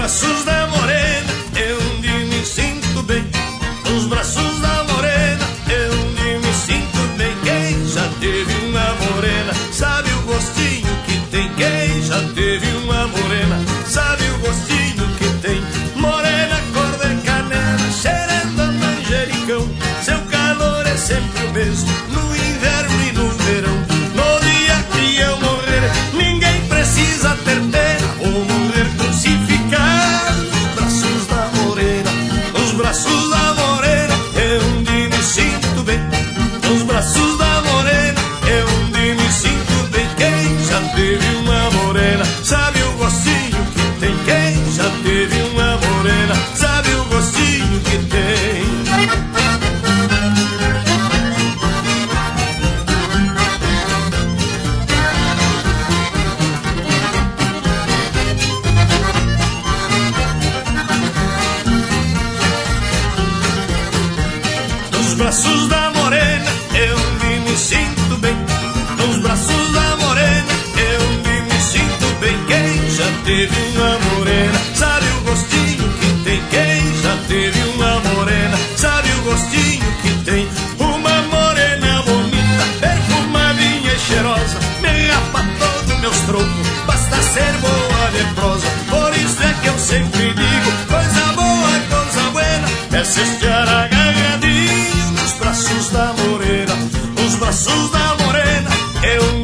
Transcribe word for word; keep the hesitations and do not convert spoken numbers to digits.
braços da morena é onde me sinto bem. Nos braços da morena é onde me sinto bem. Quem já teve uma morena sabe o gostinho que tem. Quem já teve uma morena sabe o gostinho que tem. Morena cor de canela, cheirando a manjericão. Seu calor é sempre o mesmo, no inverno e no verão. No dia que eu morrer, ninguém precisa ter pena. Vou morrer crucificado nos braços da morena. Nos braços da morena é onde me sinto bem. Nos braços da morena é onde me sinto bem. Quem já teve uma morena sabe o gostinho que tem. Quem já teve uma morena sabe o gostinho que tem. Nos braços da morena é onde me sinto bem. Nos braços da morena é onde me sinto bem. Quem já teve uma morena sabe o gostinho que tem. Quem já teve uma morena sabe o gostinho que tem. Uma morena bonita, perfumadinha e cheirosa, me rapa todo meus trocos, basta ser boa de prosa. Por isso é que eu sempre digo, coisa boa, coisa buena é se estiar agarradinho nos braços da morena. Nos braços da morena é um